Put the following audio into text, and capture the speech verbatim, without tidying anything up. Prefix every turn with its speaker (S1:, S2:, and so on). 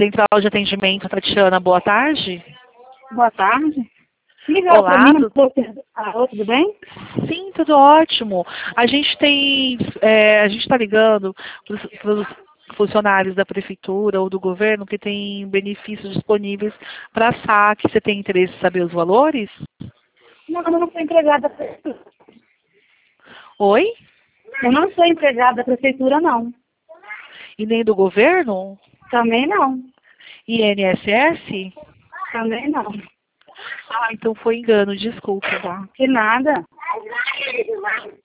S1: Central de Atendimento, Tatiana, boa tarde.
S2: Boa tarde. Liga
S1: Olá,
S2: para mim,
S1: tu-
S2: alô, tudo bem?
S1: sim, tudo ótimo. A gente tem, é, a gente está ligando para os funcionários da prefeitura ou do governo que tem benefícios disponíveis para saque. Você tem interesse em saber os valores?
S2: Não, eu não sou empregada da prefeitura.
S1: Oi?
S2: Eu não sou empregada da prefeitura, não.
S1: E nem do governo?
S2: Também não.
S1: I N S S?
S2: Também não.
S1: Ah, então foi engano, desculpa, tá?
S2: Que nada.